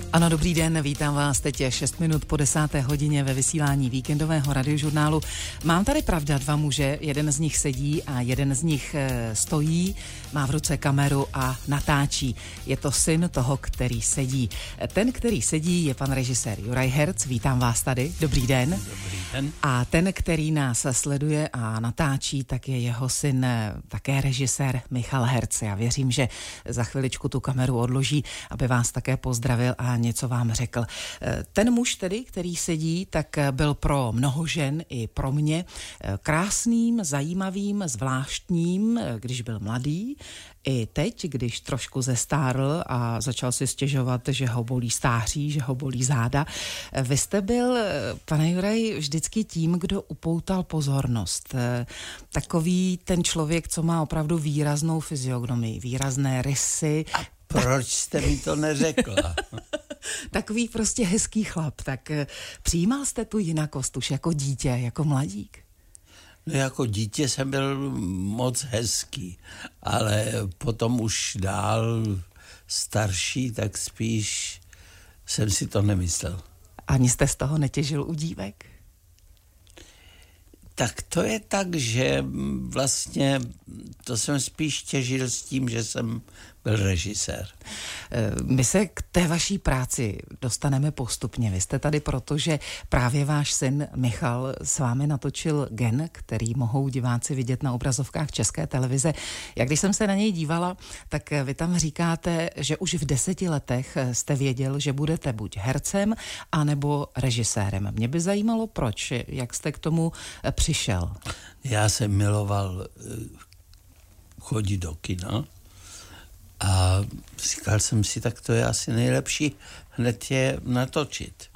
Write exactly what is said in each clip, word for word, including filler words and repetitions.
Ano, dobrý den, vítám vás, teď je šest minut po desáté hodině ve vysílání víkendového radiožurnálu. Mám tady pravda dva muže, jeden z nich sedí a jeden z nich e, stojí, má v ruce kameru a natáčí. Je to syn toho, který sedí. Ten, který sedí, je pan režisér Juraj Herc, vítám vás tady, dobrý den. Dobrý den. A ten, který nás sleduje a natáčí, tak je jeho syn, také režisér Michal Herc. Já věřím, že za chviličku tu kameru odloží, aby vás také pozdravil a něco vám řekl. Ten muž tedy, který sedí, tak byl pro mnoho žen i pro mě krásným, zajímavým, zvláštním, když byl mladý. I teď, když trošku zestárl a začal si stěžovat, že ho bolí stáří, že ho bolí záda. Vy jste byl, pane Juraj, vždycky tím, kdo upoutal pozornost. Takový ten člověk, co má opravdu výraznou fyziognomii, výrazné rysy. A proč jste mi to neřekla? Takový prostě hezký chlap. Tak přijímal jste tu jinakost už jako dítě, jako mladík? No jako dítě jsem byl moc hezký, ale potom už dál starší, tak spíš jsem si to nemyslel. Ani jste z toho netěžil u dívek? Tak to je tak, že vlastně to jsem spíš těžil s tím, že jsem byl režisér. My se k té vaší práci dostaneme postupně. Vy jste tady proto, že právě váš syn Michal s vámi natočil Gen, který mohou diváci vidět na obrazovkách České televize. Jak když jsem se na něj dívala, tak vy tam říkáte, že už v deseti letech jste věděl, že budete buď hercem, anebo režisérem. Mě by zajímalo, proč, jak jste k tomu přišel. Já jsem miloval chodit do kina a říkal jsem si, tak to je asi nejlepší hned je natočit.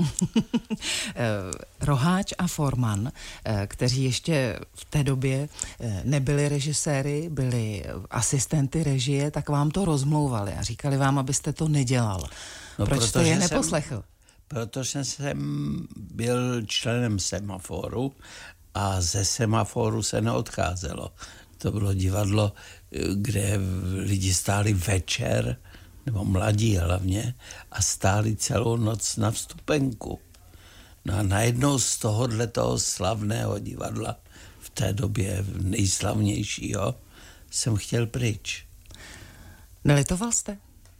Roháč a Forman, kteří ještě v té době nebyli režiséry, byli asistenty režie, tak vám to rozmlouvali a říkali vám, abyste to nedělal. No, proč jste je neposlechl? Jsem, protože jsem byl členem Semaforu a ze Semaforu se neodcházelo. To bylo divadlo, kde lidi stáli večer, nebo mladí hlavně, a stáli celou noc na vstupenku. No a najednou z tohohle toho slavného divadla, v té době nejslavnějšího, jsem chtěl pryč. Nelitoval jste?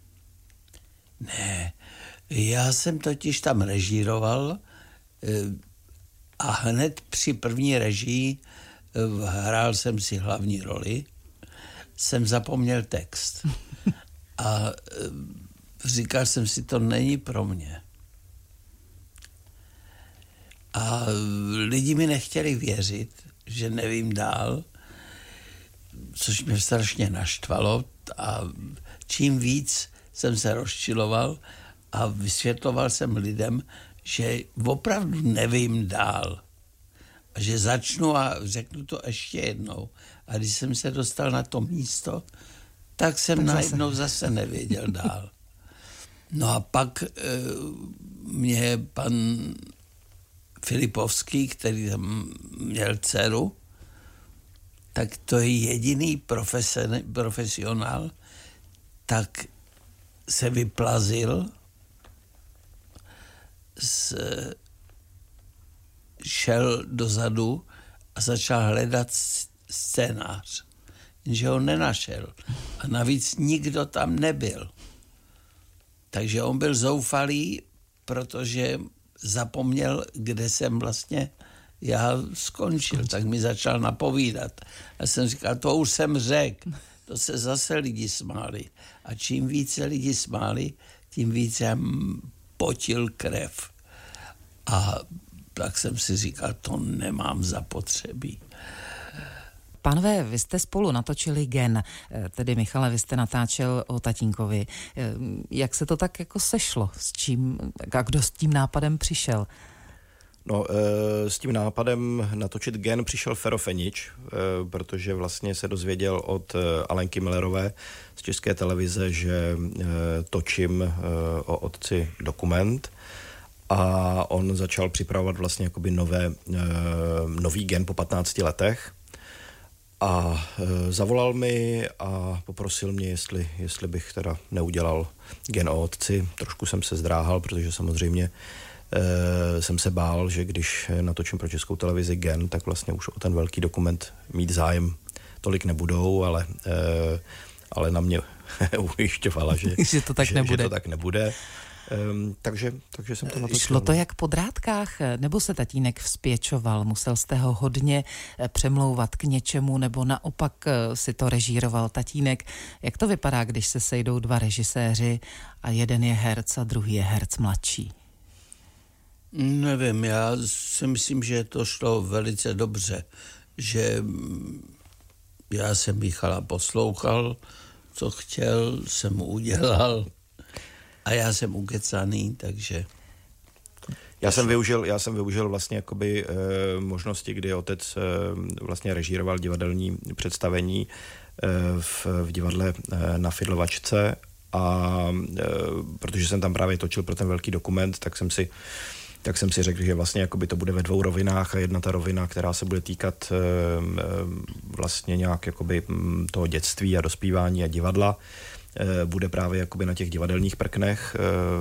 Ne, já jsem totiž tam režíroval a hned při první režii hrál jsem si hlavní roli, jsem zapomněl text a říkal jsem si, to není pro mě. A lidi mi nechtěli věřit, že nevím dál, což mě strašně naštvalo a čím víc jsem se rozčiloval a vysvětloval jsem lidem, že opravdu nevím dál. A že začnu a řeknu to ještě jednou. A když jsem se dostal na to místo, tak jsem tak najednou zase. zase nevěděl dál. No a pak e, mě pan Filipovský, který tam měl dceru, tak to je jediný profesen, profesionál, tak se vyplazil z šel dozadu a začal hledat scénář. Jenže ho nenašel. A navíc nikdo tam nebyl. Takže on byl zoufalý, protože zapomněl, kde jsem vlastně já skončil. Tak mi začal napovídat. A jsem říkal, to už jsem řekl. To se zase lidi smáli. A čím více lidi smáli, tím více jsem potil krev. A tak jsem si říkal, to nemám zapotřebí. Pánové, vy jste spolu natočili Gen, tedy Michale, vy jste natáčel o tatínkovi. Jak se to tak jako sešlo? S čím a kdo s tím nápadem přišel? No, s tím nápadem natočit Gen přišel Fero Fenič, protože vlastně se dozvěděl od Alenky Millerové z České televize, že točím o otci dokument. A on začal připravovat vlastně jakoby nové, nový Gen po patnácti letech. A e, zavolal mi a poprosil mě, jestli, jestli bych teda neudělal Gen o otci. Trošku jsem se zdráhal, protože samozřejmě e, jsem se bál, že když natočím pro Českou televizi Gen, tak vlastně už o ten velký dokument mít zájem tolik nebudou, ale, e, ale na mě ujišťovala, že, že, to tak že, nebude. že to tak nebude. Um, takže, takže jsem to natočil. Šlo to jak po drátkách, nebo se tatínek vzpěčoval? Musel jste ho hodně přemlouvat k něčemu, nebo naopak si to režíroval tatínek? Jak to vypadá, když se sejdou dva režiséři a jeden je herc a druhý je herc mladší? Nevím, já si myslím, že to šlo velice dobře, že já jsem Michala poslouchal, co chtěl, jsem mu udělal. A já jsem ukecaný, takže... Já jsem využil, já jsem využil vlastně jakoby e, možnosti, kdy otec e, vlastně režíroval divadelní představení e, v, v divadle e, na Fidlovačce a e, protože jsem tam právě točil pro ten velký dokument, tak jsem si tak jsem si řekl, že vlastně jakoby to bude ve dvou rovinách a jedna ta rovina, která se bude týkat e, vlastně nějak jakoby toho dětství a dospívání a divadla, bude právě jakoby na těch divadelních prknech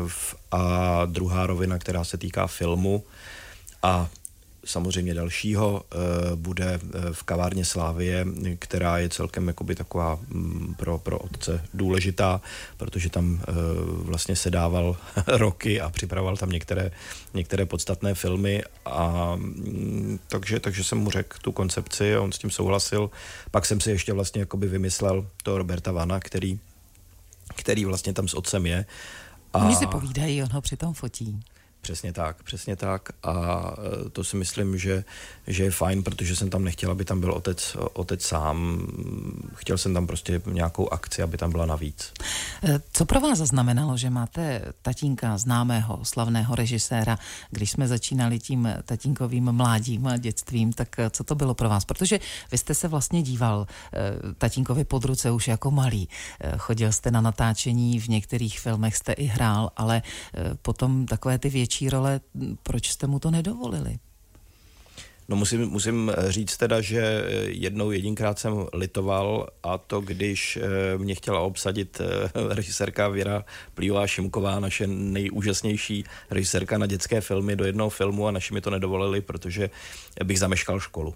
a druhá rovina, která se týká filmu a samozřejmě dalšího, bude v kavárně Slávie, která je celkem jakoby taková pro, pro otce důležitá, protože tam vlastně se dával roky a připravoval tam některé, některé podstatné filmy a takže, takže jsem mu řekl tu koncepci a on s tím souhlasil. Pak jsem si ještě vlastně jakoby vymyslel toho Roberta Vana, který který vlastně tam s otcem je. A oni si povídají, on ho přitom fotí. Přesně tak, přesně tak a to si myslím, že, že je fajn, protože jsem tam nechtěl, aby tam byl otec, otec sám. Chtěl jsem tam prostě nějakou akci, aby tam byla navíc. Co pro vás zaznamenalo, že máte tatínka známého, slavného režiséra, když jsme začínali tím tatínkovým mládím a dětstvím, tak co to bylo pro vás? Protože vy jste se vlastně díval tatínkovi pod ruce už jako malý. Chodil jste na natáčení, v některých filmech jste i hrál, ale potom takové ty větší role, proč jste mu to nedovolili? No musím, musím říct teda, že jednou jedinkrát jsem litoval a to, když mě chtěla obsadit režisérka Věra Plíjová-Šimková, naše nejúžasnější režisérka na dětské filmy do jednoho filmu a naši mi to nedovolili, protože bych zameškal školu.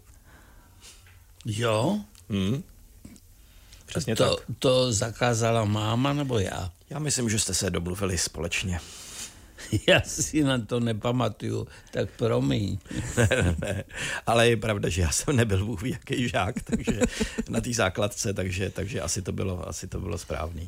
Jo? Hmm. Přesně to, tak. To zakázala máma nebo já? Já myslím, že jste se domluvili společně. Já si na to nepamatuju, tak promiň. ne, ne, ne. Ale je pravda, že já jsem nebyl bůh ví jaký žák, takže na té základce, takže, takže asi to bylo, asi to bylo správný.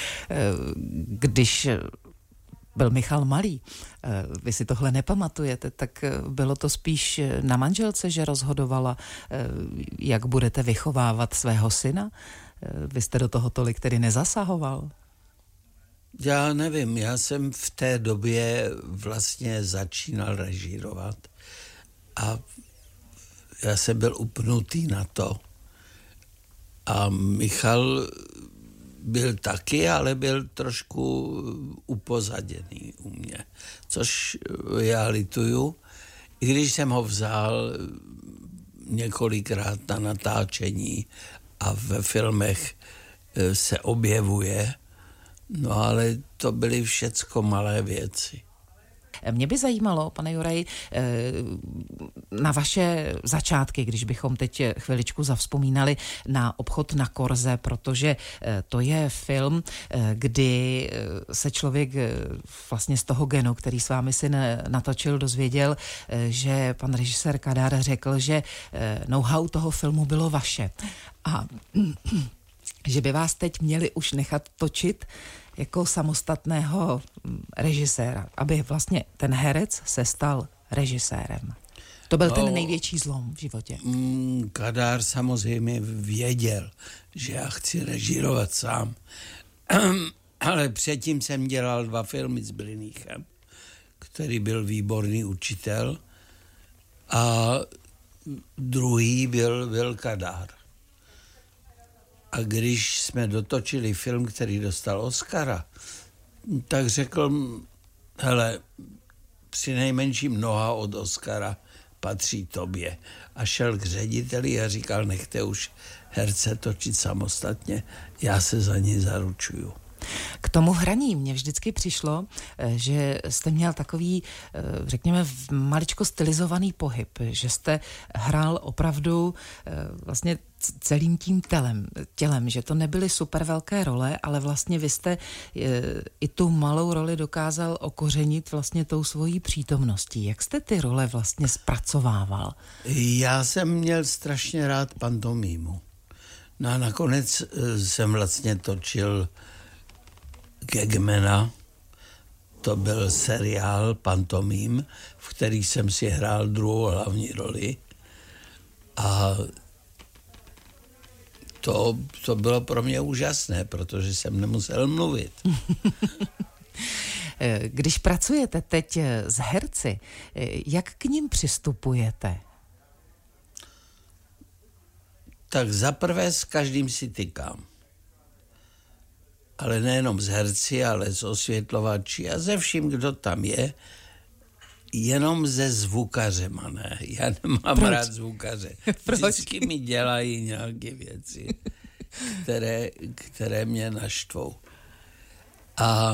Když byl Michal malý, vy si tohle nepamatujete, tak bylo to spíš na manželce, že rozhodovala, jak budete vychovávat svého syna? Vy jste do toho tolik tedy nezasahoval? Já nevím, já jsem v té době vlastně začínal režírovat a já jsem byl upnutý na to. A Michal byl taky, ale byl trošku upozaděný u mě, což já lituju. I když jsem ho vzal několikrát na natáčení a ve filmech se objevuje, no ale to byly všecko malé věci. Mě by zajímalo, pane Juraji, na vaše začátky, když bychom teď chviličku zavzpomínali na Obchod na Korze, protože to je film, kdy se člověk vlastně z toho genu, který s vámi syn natočil, dozvěděl, že pan režisér Kadar řekl, že know-how toho filmu bylo vaše. A že by vás teď měli už nechat točit jako samostatného režiséra, aby vlastně ten herec se stal režisérem. To byl no, ten největší zlom v životě. Kadar samozřejmě věděl, že já chci režírovat sám. Ale předtím jsem dělal dva filmy s Brynichem, který byl výborný učitel, a druhý byl, byl Kadar. A když jsme dotočili film, který dostal Oscara, tak řekl, hele, při nejmenším noha od Oscara patří tobě. A šel k řediteli a říkal, nechte už herce točit samostatně, já se za ní zaručuju. K tomu hraní mě vždycky přišlo, že jste měl takový, řekněme, maličko stylizovaný pohyb, že jste hrál opravdu vlastně celým tím tělem, tělem, že to nebyly super velké role, ale vlastně vy jste i tu malou roli dokázal okořenit vlastně tou svojí přítomností. Jak jste ty role vlastně zpracovával? Já jsem měl strašně rád pantomímu. No a nakonec jsem vlastně točil Gagmana, to byl seriál pantomím, v který jsem si hrál druhou hlavní roli a to, to bylo pro mě úžasné, protože jsem nemusel mluvit. Když pracujete teď s herci, jak k ním přistupujete? Tak zaprvé s každým si tykám. Ale nejenom z herci, ale z osvětlovači a ze vším, kdo tam je, jenom ze zvukařema, ne. Já nemám Proč? rád zvukaře. Vždycky mi dělají nějaké věci, které, které mě naštvou. A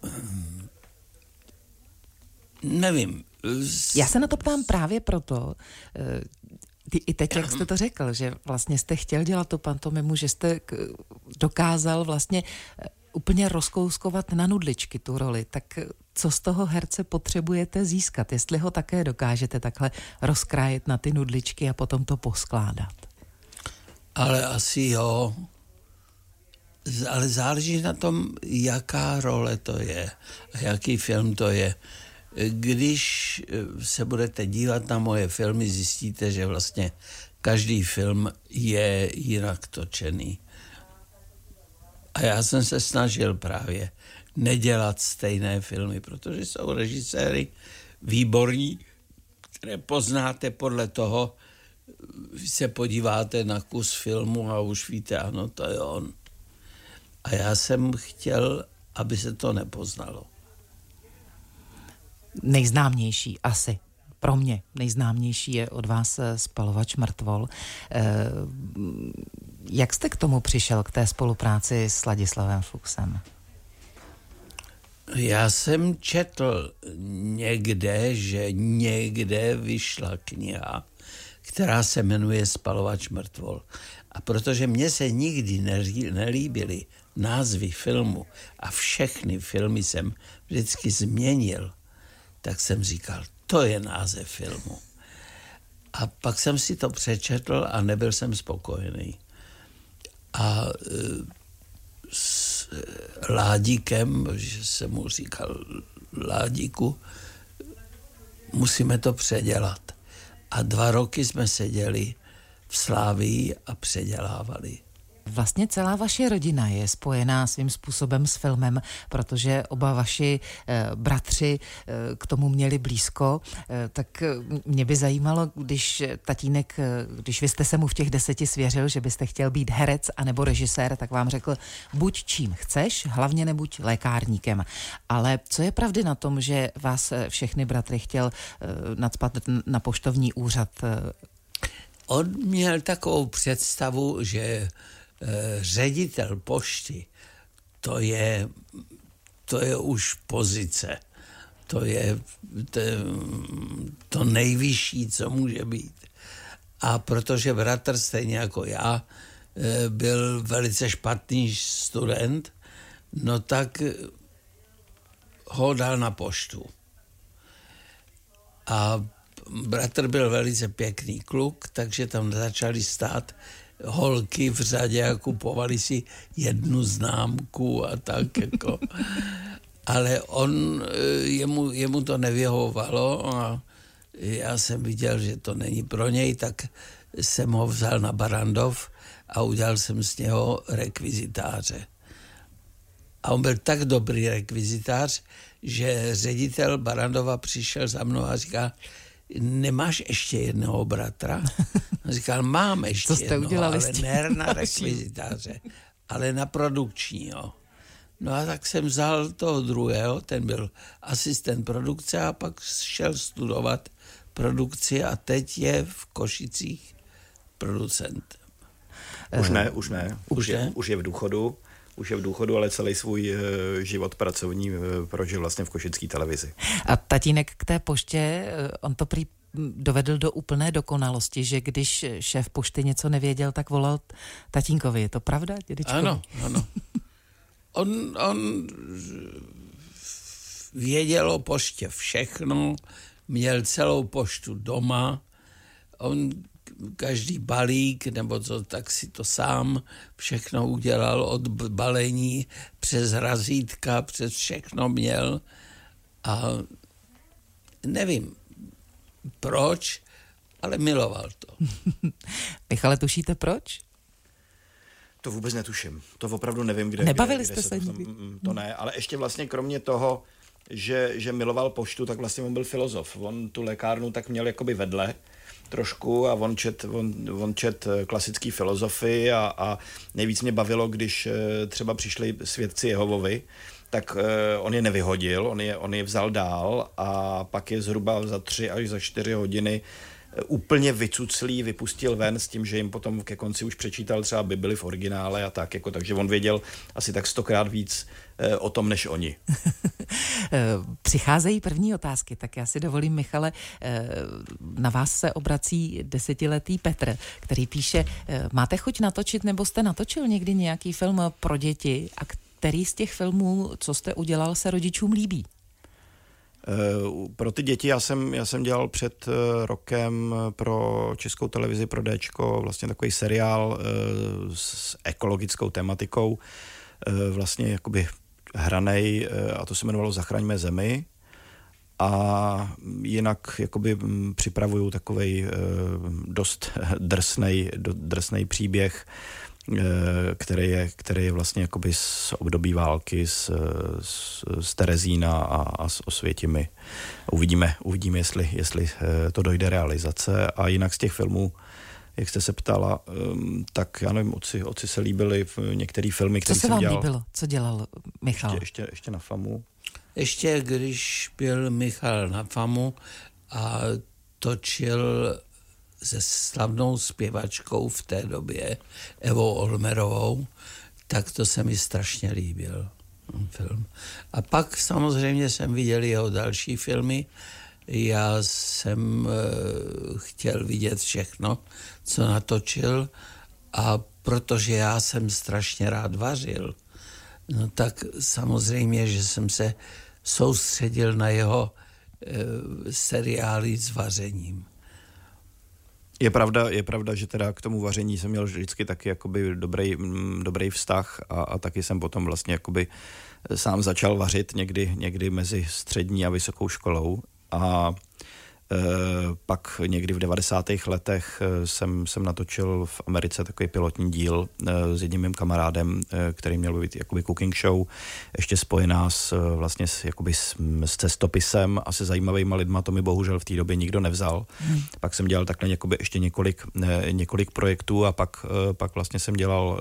nevím. Já se na to ptám právě proto, i teď, jak jste to řekl, že vlastně jste chtěl dělat tu pantomimu, že jste dokázal vlastně úplně rozkouskovat na nudličky tu roli, tak co z toho herce potřebujete získat, jestli ho také dokážete takhle rozkrájet na ty nudličky a potom to poskládat? Ale asi jo. Ale záleží na tom, jaká role to je a jaký film to je. Když se budete dívat na moje filmy, zjistíte, že vlastně každý film je jinak točený. A já jsem se snažil právě nedělat stejné filmy, protože jsou režiséry výborní, které poznáte podle toho, když se podíváte na kus filmu a už víte, ano, to je on. A já jsem chtěl, aby se to nepoznalo. Nejznámější asi, pro mě nejznámější je od vás Spalovač mrtvol. Jak jste k tomu přišel, k té spolupráci s Ladislavem Fuchsem? Já jsem četl někde, že někde vyšla kniha, která se jmenuje Spalovač mrtvol. A protože mně se nikdy nelíbily názvy filmu a všechny filmy jsem vždycky změnil, tak jsem říkal, to je název filmu. A pak jsem si to přečetl a nebyl jsem spokojený. A e, s Ládíkem, že jsem mu říkal, Ládíku, musíme to předělat. A dva roky jsme seděli v Slávii a předělávali. Vlastně celá vaše rodina je spojená svým způsobem s filmem, protože oba vaši eh, bratři eh, k tomu měli blízko, eh, tak mě by zajímalo, když tatínek, eh, když vy jste se mu v těch deseti svěřil, že byste chtěl být herec anebo režisér, tak vám řekl, buď čím chceš, hlavně nebuď lékárníkem. Ale co je pravdy na tom, že vás všechny bratry chtěl eh, nacpat na poštovní úřad? On měl takovou představu, že ředitel pošty, to je, to je už pozice. To je to, to nejvyšší, co může být. A protože bratr, stejně jako já, byl velice špatný student, no tak ho dal na poštu. A bratr byl velice pěkný kluk, takže tam začali stát holky v řadě a kupovali si jednu známku a tak jako. Ale on, jemu, jemu to nevyhovovalo a já jsem viděl, že to není pro něj, tak jsem ho vzal na Barrandov a udělal jsem z něho rekvizitáře. A on byl tak dobrý rekvizitář, že ředitel Barrandova přišel za mnou a říkal, nemáš ještě jednoho bratra? A říkal, mám ještě Co jste jednoho, udělali ale ne na rekvizitáře, ale na produkčního. No a tak jsem vzal toho druhého, ten byl asistent produkce a pak šel studovat produkci a teď je v Košicích producentem. Už ne, už ne. Už, už, je, ne? už je v důchodu. Už je v důchodu, ale celý svůj e, život pracovní e, prožil vlastně v košické televizi. A tatínek k té poště, on to prý dovedl do úplné dokonalosti, že když šéf pošty něco nevěděl, tak volal tatínkovi. Je to pravda, dědečko? Ano, ano. On, on věděl o poště všechno, měl celou poštu doma, on každý balík, nebo co, tak si to sám všechno udělal, od balení přes razítka, přes všechno měl a nevím proč, ale miloval to. Michale, tušíte proč? To vůbec netuším. To opravdu nevím, kde. Nebavili kde, jste kde se, se nikdy? To, to ne, ale ještě vlastně kromě toho, že, že miloval poštu, tak vlastně on byl filozof. On tu lékárnu tak měl jakoby vedle trošku a on čet, on, on čet klasický filozofii a, a nejvíc mě bavilo, když třeba přišli svědci Jehovovi, tak uh, on je nevyhodil, on je, on je vzal dál a pak je zhruba za tři až za čtyři hodiny úplně vycuclý, vypustil ven s tím, že jim potom ke konci už přečítal třeba Bibli v originále a tak, jako, takže on věděl asi tak stokrát víc eh, o tom, než oni. Přicházejí první otázky, tak já si dovolím, Michale, eh, na vás se obrací desetiletý Petr, který píše, eh, máte chuť natočit, nebo jste natočil někdy nějaký film pro děti, a který z těch filmů, co jste udělal, se rodičům líbí? Pro ty děti já jsem, já jsem dělal před rokem pro Českou televizi, pro Déčko, vlastně takový seriál s ekologickou tematikou, vlastně jakoby hranej, a to se jmenovalo Zachraňme zemi. A jinak jakoby připravuju takovej dost drsnej, drsnej příběh, který je, který je vlastně jakoby z období války z, z, z Terezína a, a z Osvětimi. Uvidíme, uvidíme jestli, jestli to dojde realizace. A jinak z těch filmů, jak jste se ptala, tak já nevím, otci, otci se líbily některé filmy, které jsem dělal. Co se vám líbilo? Co dělal Michal? Ještě, ještě, ještě na FAMu. Ještě když byl Michal na FAMu a točil se slavnou zpěvačkou v té době, Evou Olmerovou, tak to se mi strašně líbil film. A pak samozřejmě jsem viděl jeho další filmy. Já jsem e, chtěl vidět všechno, co natočil, a protože já jsem strašně rád vařil, no tak samozřejmě, že jsem se soustředil na jeho e, seriály s vařením. Je pravda, je pravda, že teda k tomu vaření jsem měl vždycky taky jakoby dobrý, dobrý vztah a, a taky jsem potom vlastně jakoby sám začal vařit někdy, někdy mezi střední a vysokou školou a e, pak někdy v devadesátých letech jsem, jsem natočil v Americe takový pilotní díl e, s jedním mým kamarádem, e, který měl být jakoby cooking show, ještě spojená s, vlastně s, jakoby s, s cestopisem a se zajímavýma lidma, to mi bohužel v té době nikdo nevzal. Hmm. Pak jsem dělal takhle jakoby ještě několik, e, několik projektů a pak, e, pak vlastně jsem dělal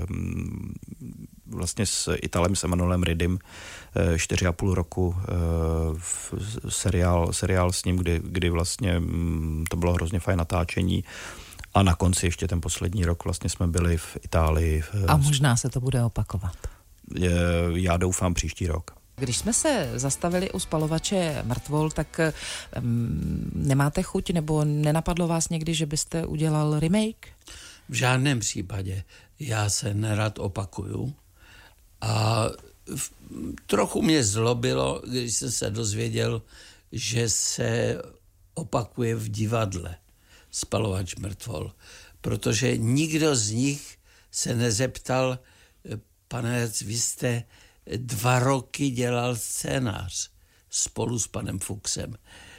e, vlastně s Italem, s Emanuelem Riddim čtyři a půl roku v seriál, seriál s ním, kdy, kdy vlastně to bylo hrozně fajn natáčení a na konci ještě ten poslední rok vlastně jsme byli v Itálii. A možná se to bude opakovat. Já doufám příští rok. Když jsme se zastavili u spalovače mrtvol, tak um, nemáte chuť nebo nenapadlo vás někdy, že byste udělal remake? V žádném případě. Já se nerad opakuju. A v, trochu mě zlobilo, když jsem se dozvěděl, že se opakuje v divadle Spalovač mrtvol, protože nikdo z nich se nezeptal, pane Herc, vy jste dva roky dělal scénář spolu s panem Fuchsem.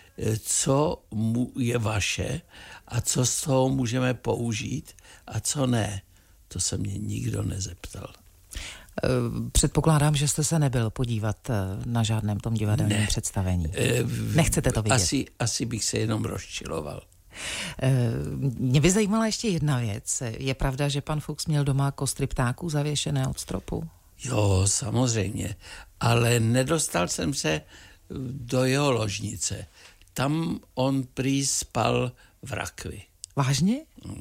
Co mu je vaše a co z toho můžeme použít a co ne? To se mě nikdo nezeptal. Předpokládám, že jste se nebyl podívat na žádném tom divadelním ne. představení. Nechcete to vidět? Asi, asi bych se jenom rozčiloval. Mě by zajímala ještě jedna věc. Je pravda, že pan Fuchs měl doma kostry ptáků zavěšené od stropu? Jo, samozřejmě. Ale nedostal jsem se do jeho ložnice. tam on prý spal v rakvi. Vážně?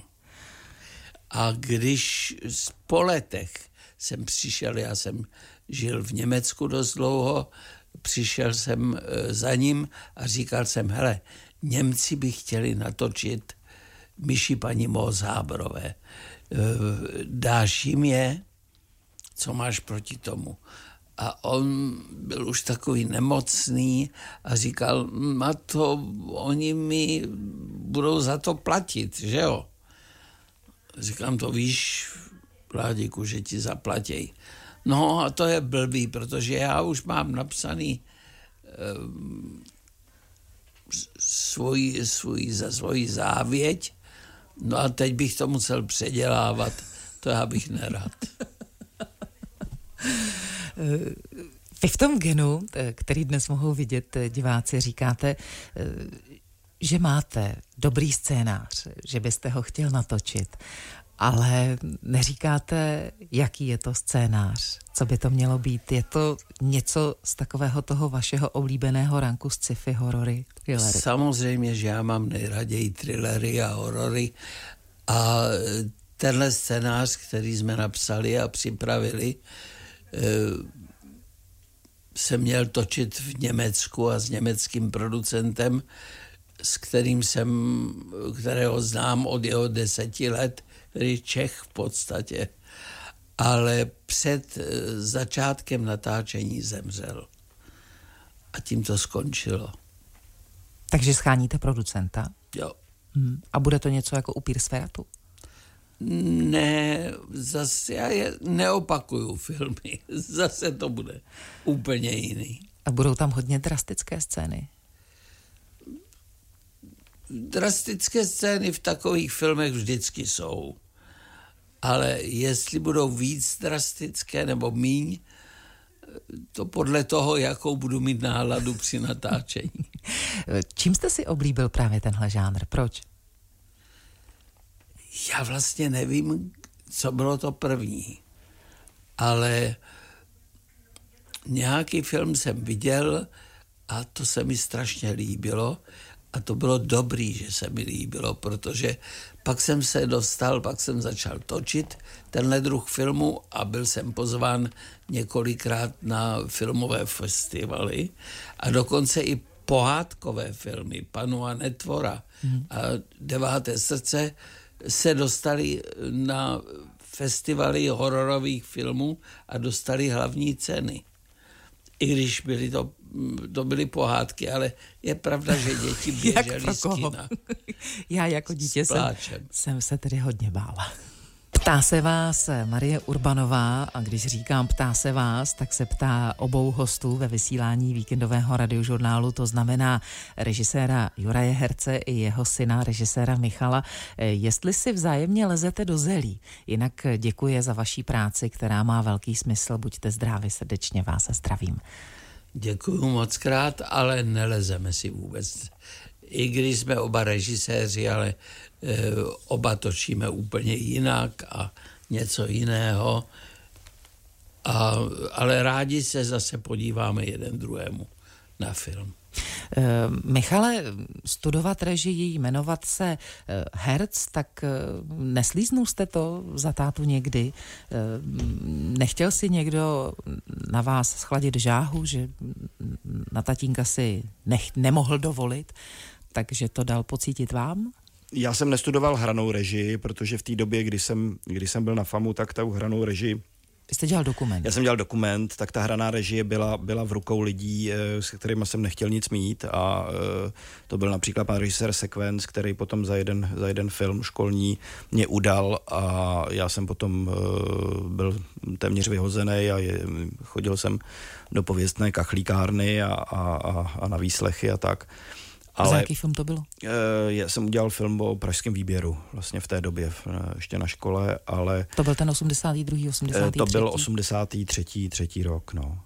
A když po letech jsem přišel, já jsem žil v Německu dost dlouho, přišel jsem za ním a říkal jsem, hele, Němci by chtěli natočit Myši paní Mooshábrové. Dáš jim je? Co máš proti tomu? A on byl už takový nemocný a říkal, a to oni mi budou za to platit, že jo? Říkám, to víš, Vládiku, že ti zaplatí. No a to je blbý, protože já už mám napsaný um, svůj, svůj, za svoji závěť, no a teď bych to musel předělávat, to já bych nerad. Vy v tom Genu, který dnes mohou vidět diváci, říkáte, že máte dobrý scénář, že byste ho chtěl natočit, ale neříkáte, jaký je to scénář, co by to mělo být. Je to něco z takového toho vašeho oblíbeného ranku sci-fi, horory, thrillery? Samozřejmě, že já mám nejraději thrillery a horory a tenhle scénář, který jsme napsali a připravili, jsem měl točit v Německu a s německým producentem, s kterým jsem, kterého znám od jeho deseti let, který je Čech v podstatě, ale před začátkem natáčení zemřel. A tím to skončilo. Takže scháníte producenta? Jo. Hmm. A bude to něco jako Upír z Feratu? Ne, zase já je neopakuju filmy. Zase to bude úplně jiný. A budou tam hodně drastické scény? Drastické scény v takových filmech vždycky jsou. Ale jestli budou víc drastické nebo míň, to podle toho, jakou budu mít náladu při natáčení. Čím jste si oblíbil právě tenhle žánr? Proč? Já vlastně nevím, co bylo to první, ale nějaký film jsem viděl a to se mi strašně líbilo a to bylo dobrý, že se mi líbilo, protože pak jsem se dostal, pak jsem začal točit tenhle druh filmu a byl jsem pozván několikrát na filmové festivaly a dokonce i pohádkové filmy, Panu a Netvora hmm. a Deváté srdce se dostali na festivaly hororových filmů a dostali hlavní ceny. I když byly to, to byly pohádky, ale je pravda, že děti běžely z kina. Já jako dítě jsem, jsem se tedy hodně bála. Ptá se vás Marie Urbanová a když říkám ptá se vás, tak se ptá obou hostů ve vysílání víkendového radiožurnálu, to znamená režiséra Juraje Herce i jeho syna, režiséra Michala, jestli si vzájemně lezete do zelí. Jinak děkuji za vaší práci, která má velký smysl. Buďte zdraví, srdečně vás a zdravím. Děkuju moc krát, ale nelezeme si vůbec. I když jsme oba režiséři, ale e, oba točíme úplně jinak a něco jiného. A, ale rádi se zase podíváme jeden druhému na film. E, Michale, studovat režii, jmenovat se e, herc, tak e, neslíznul jste to za tátu někdy? E, nechtěl si někdo na vás schladit žáhu, že na tatínka si nech, nemohl dovolit, takže to dal pocítit vám? Já jsem nestudoval hranou režii, protože v té době, kdy jsem, kdy jsem byl na FAMu, tak ta hranou režii... Vy jste dělal dokument. Já jsem dělal dokument, tak ta hraná režie byla, byla v rukou lidí, s kterými jsem nechtěl nic mít a to byl například pan režisér Sekvenc, který potom za jeden, za jeden film školní mě udal a já jsem potom byl téměř vyhozený a je, chodil jsem do pověstné kachlíkárny a, a, a, a na výslechy a tak. Ale, a za jaký film to bylo? Já jsem udělal film o pražském výběru, vlastně v té době, ještě na škole, ale... To byl ten osmdesátý druhý, osmdesátý třetí? To byl osmdesátý třetí, třetí rok, no.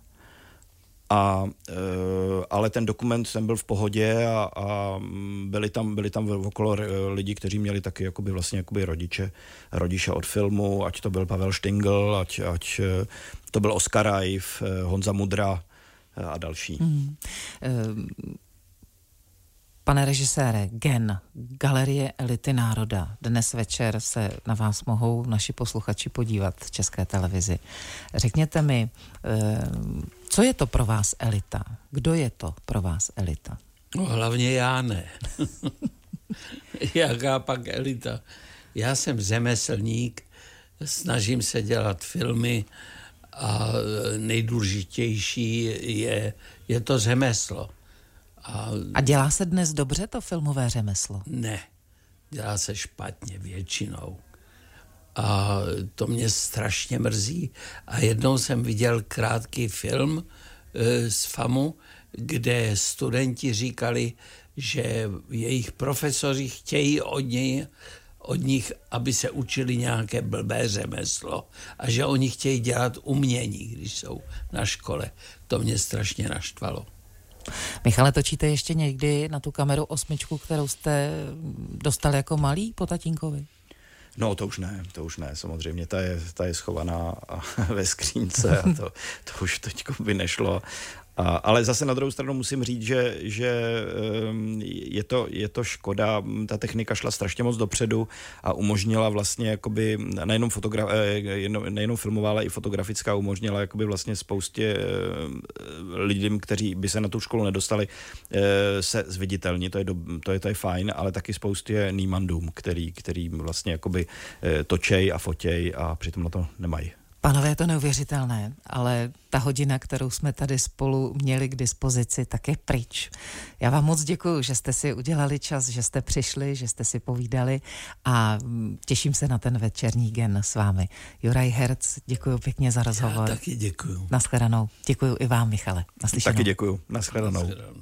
A, ale ten dokument, ten byl v pohodě a, a byli tam, byli tam okolo lidi, kteří měli taky jakoby vlastně jakoby rodiče, rodiče od filmu, ať to byl Pavel Štingl, ať, ať to byl Oskar Rajf, Honza Mudra a další. Hmm. Pane režisére, Gen, Galerie elity národa. Dnes večer se na vás mohou naši posluchači podívat v České televizi. Řekněte mi, co je to pro vás elita? Kdo je to pro vás elita? No hlavně já ne. Jaká pak elita? Já jsem řemeslník, snažím se dělat filmy a nejdůležitější je, je to řemeslo. A, a dělá se dnes dobře to filmové řemeslo? Ne, dělá se špatně většinou. A to mě strašně mrzí. A jednou jsem viděl krátký film e, z FAMu, kde studenti říkali, že jejich profesoři chtějí od něj, od nich, aby se učili nějaké blbé řemeslo a že oni chtějí dělat umění, když jsou na škole. To mě strašně naštvalo. Michale, točíte ještě někdy na tu kameru osmičku, kterou jste dostal jako malý po tatínkovi? No to už ne, to už ne, samozřejmě, ta je, ta je schovaná ve skřínce a to, to už teďko by nešlo. A, ale zase na druhou stranu musím říct, že, že je, to, je to škoda, ta technika šla strašně moc dopředu a umožnila vlastně jakoby nejenom, fotogra- nejenom filmová, ale i fotografická umožnila jakoby vlastně spoustě lidem, kteří by se na tu školu nedostali, se zviditelnit, to je, do, to je, to je fajn, ale taky spoustě nímandům, který, který vlastně jakoby točej a fotěj a přitom na to nemají. Pánové, je to neuvěřitelné, ale ta hodina, kterou jsme tady spolu měli k dispozici, tak je pryč. Já vám moc děkuju, že jste si udělali čas, že jste přišli, že jste si povídali a těším se na ten večerní Gen s vámi. Juraj Herc, děkuju pěkně za rozhovor. Já taky děkuju. Nashledanou. Děkuju i vám, Michale. Naslyšenou. Taky děkuju. Nashledanou. Nashledanou.